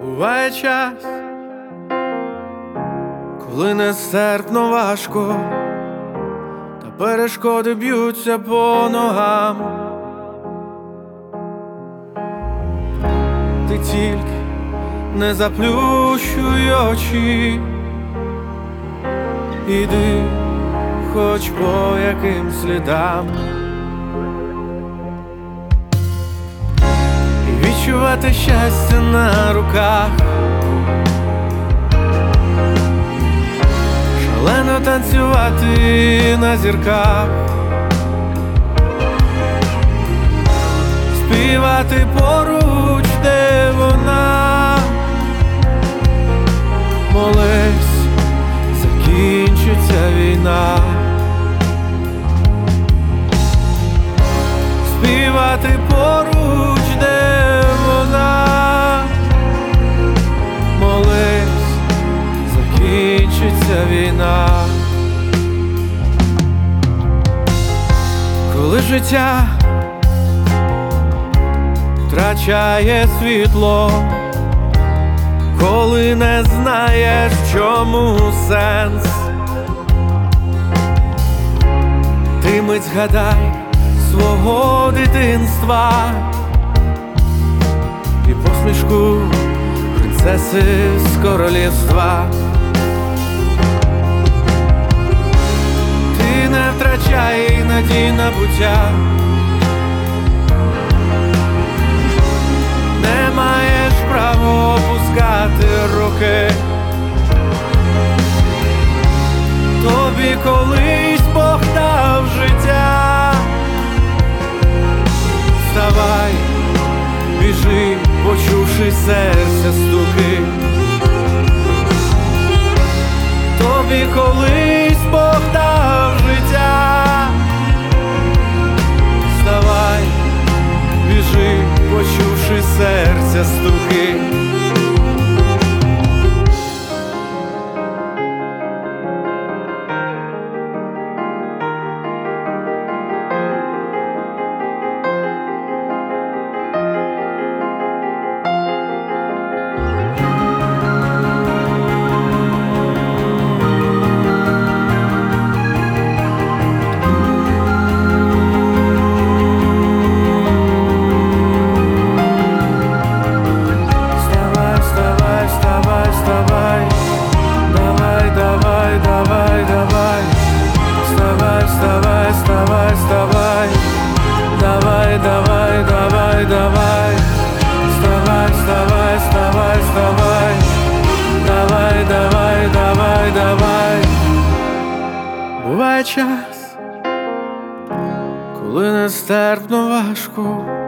Буває час, коли нестерпно важко, та перешкоди б'ються по ногам. Ти тільки не заплющуй очі, іди хоч по яким слідам, і відчувати щастя на руках, шалено танцювати на зірках, співати поруч, де вона, молись, закінчиться війна. Співати поруч, де вона, молись, закінчиться війна. Коли життя втрачає світло, коли не знаєш, в чому сенс, ти мить згадай свого дитинства і посмішку принцеси з королівства. Ти не втрачай надій на буття, не маєш права опускати руки. Тобі колись Бог дав життя. Вставай, біжи, почувши серця стуки. Тобі колись Бог дав життя. Вставай, біжи, почувши серця стуки. Буває час, коли нестерпно важко,